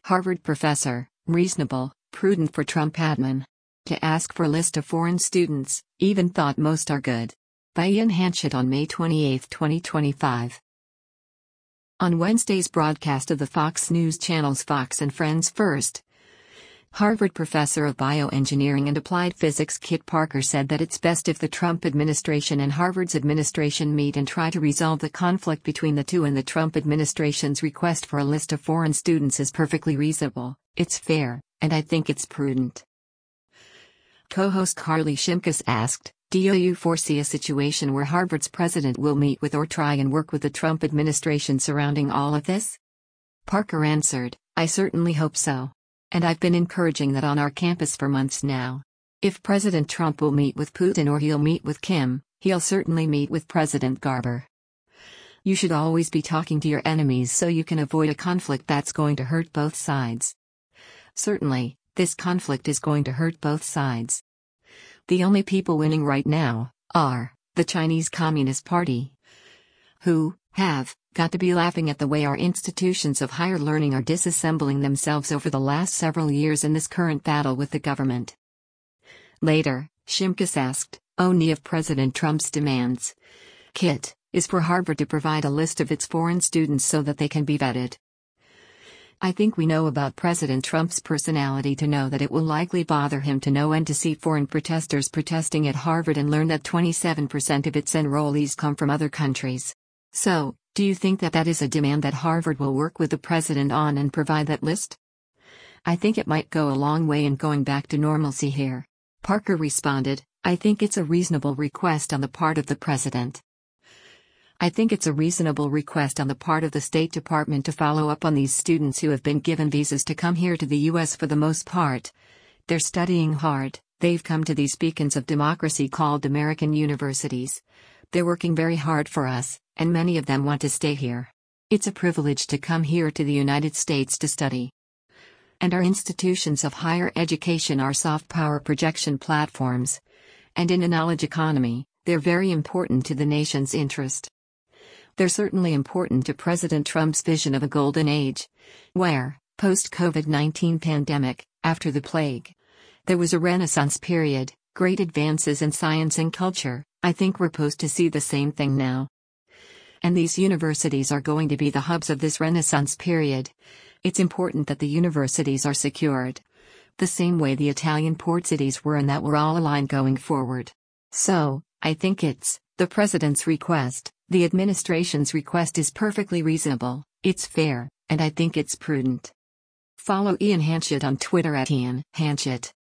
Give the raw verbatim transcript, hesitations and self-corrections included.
Harvard professor, reasonable, prudent for Trump admin. To ask for a list of foreign students, even thought most are good. By Ian Hanchett on May twenty-eighth, twenty twenty-five. On Wednesday's broadcast of the Fox News Channel's Fox and Friends First, Harvard professor of bioengineering and applied physics Kit Parker said that it's best if the Trump administration and Harvard's administration meet and try to resolve the conflict between the two, and the Trump administration's request for a list of foreign students is perfectly reasonable, it's fair, and I think it's prudent. Co-host Carly Shimkus asked, "Do you foresee a situation where Harvard's president will meet with or try and work with the Trump administration surrounding all of this?" Parker answered, "I certainly hope so. And I've been encouraging that on our campus for months now. If President Trump will meet with Putin or he'll meet with Kim, he'll certainly meet with President Garber. You should always be talking to your enemies so you can avoid a conflict that's going to hurt both sides. Certainly, this conflict is going to hurt both sides. The only people winning right now are the Chinese Communist Party, who have got to be laughing at the way our institutions of higher learning are disassembling themselves over the last several years in this current battle with the government." Later, Shimkus asked, "Only if President Trump's demands, Kit, is for Harvard to provide a list of its foreign students so that they can be vetted. I think we know about President Trump's personality to know that it will likely bother him to no end to see foreign protesters protesting at Harvard and learn that twenty-seven percent of its enrollees come from other countries. So, do you think that that is a demand that Harvard will work with the president on and provide that list? I think it might go a long way in going back to normalcy here." Parker responded, "I think it's a reasonable request on the part of the president. I think it's a reasonable request on the part of the State Department to follow up on these students who have been given visas to come here to the U S for the most part. They're studying hard, they've come to these beacons of democracy called American universities. They're working very hard for us, and many of them want to stay here. It's a privilege to come here to the United States to study. And our institutions of higher education are soft power projection platforms. And in a knowledge economy, they're very important to the nation's interest. They're certainly important to President Trump's vision of a golden age, where, post-COVID nineteen pandemic, after the plague, there was a renaissance period, great advances in science and culture. I think we're poised to see the same thing now. And these universities are going to be the hubs of this renaissance period. It's important that the universities are secured, the same way the Italian port cities were, and that we're all aligned going forward. So, I think it's the president's request, the administration's request is perfectly reasonable, it's fair, and I think it's prudent." Follow Ian Hanchett on Twitter at Ian Hanchett.